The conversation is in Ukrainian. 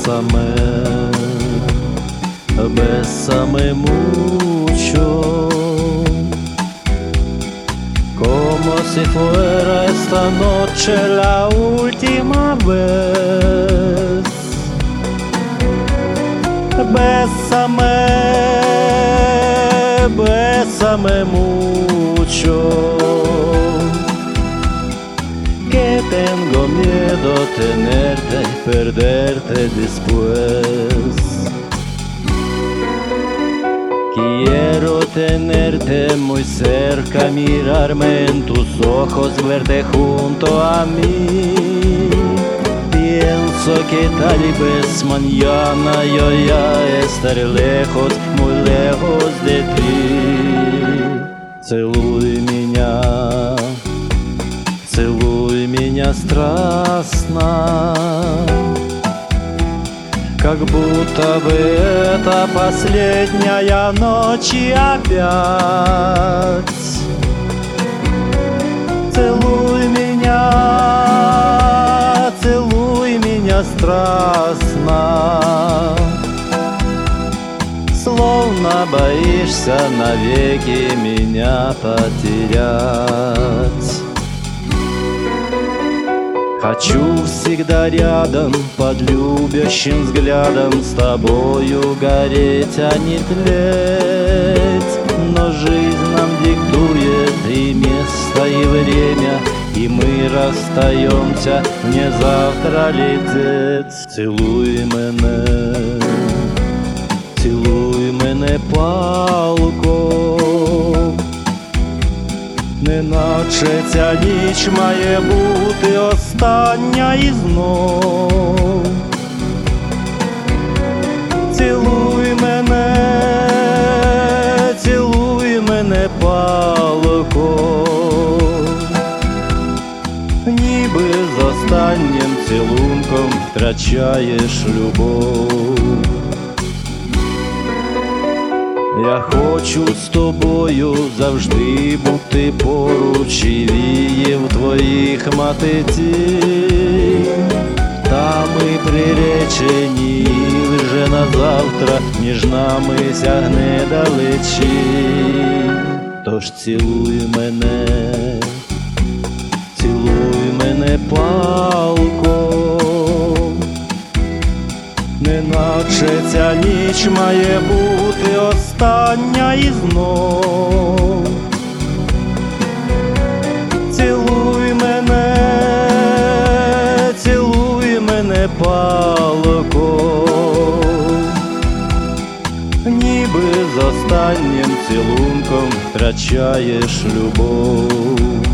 bésame mucho, como si fuera esta noche la última vez. Bésame, bésame mucho, que tengo miedo tenerte y perderte después. Quiero tenerte muy cerca, mirarme en tus ojos, verte junto a mí. Pienso que tal vez mañana yo ya estaré lejos, muy lejos de ti. Целуй меня страстно, как будто бы это последняя ночь и опять. Целуй меня страстно, словно боишься навеки меня потерять. Хочу всегда рядом, под любящим взглядом, с тобою гореть, а не тлеть. Но жизнь нам диктует и место, и время, и мы расстаемся, мне завтра лететь. Цілуй мене палко, неначе ця ніч має бути остання і знов. Цілуй мене палко, ніби з останнім цілунком втрачаєш любов. Я хочу з тобою завжди бути поруч, і віє в твоїх мати тінь. Та ми приречені, і вже на завтра між нами сягне далечінь. Тож цілуй мене палко, неначе ця ніч має бути остання і знов. Цілуй мене палко, ніби з останнім цілунком втрачаєш любов.